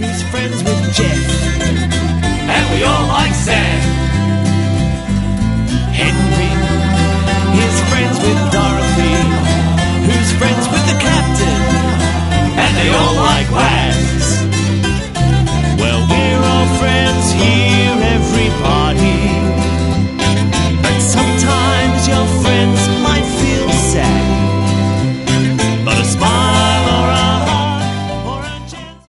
he's friends with Jeff. And we all like Sam. Henry